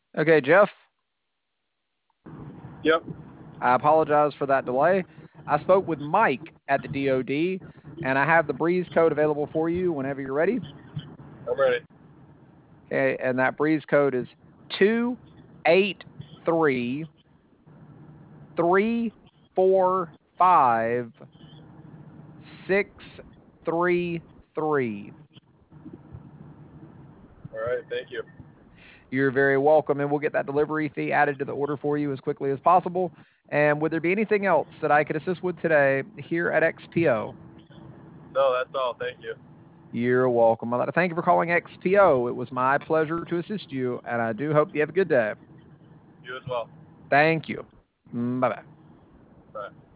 Okay, Jeff, Yep, I apologize for that delay. I spoke with Mike at the DOD, and I have the Breeze code available for you whenever you're ready. I'm ready. Okay, and that Breeze code is 283 345 633. All right, thank you. You're very welcome, and we'll get that delivery fee added to the order for you as quickly as possible. And would there be anything else that I could assist with today here at XPO? No, that's all. Thank you. You're welcome. I'd like to thank you for calling XPO. It was my pleasure to assist you, and I do hope you have a good day. You as well. Thank you. Bye bye. Bye.